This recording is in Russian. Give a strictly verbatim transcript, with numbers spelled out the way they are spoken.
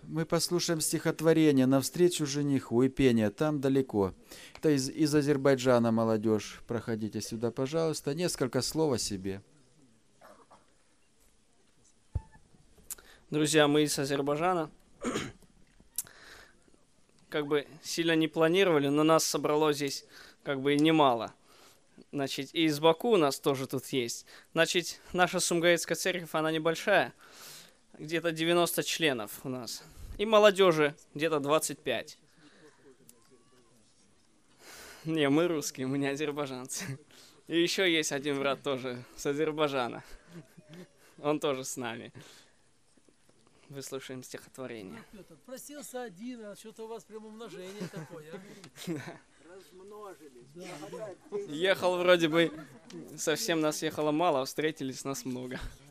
Мы послушаем стихотворение «Навстречу жениху» и пение «Там далеко». Это из, из Азербайджана молодежь. Проходите сюда, пожалуйста. Несколько слов о себе. Друзья, мы из Азербайджана. Как бы сильно не планировали, но нас собралось здесь как бы и немало. Значит, и из Баку у нас тоже тут есть. Значит, наша Сумгаитская церковь, она небольшая. Где-то девяносто членов у нас. И молодежи где-то двадцать пять. Не, мы русские, мы не азербайджанцы. И еще есть один брат тоже с Азербайджана. Он тоже с нами. Выслушаем стихотворение. Петр, просился один, а что-то у вас прям умножение такое. Ехал вроде бы, совсем нас ехало мало, а встретились нас много.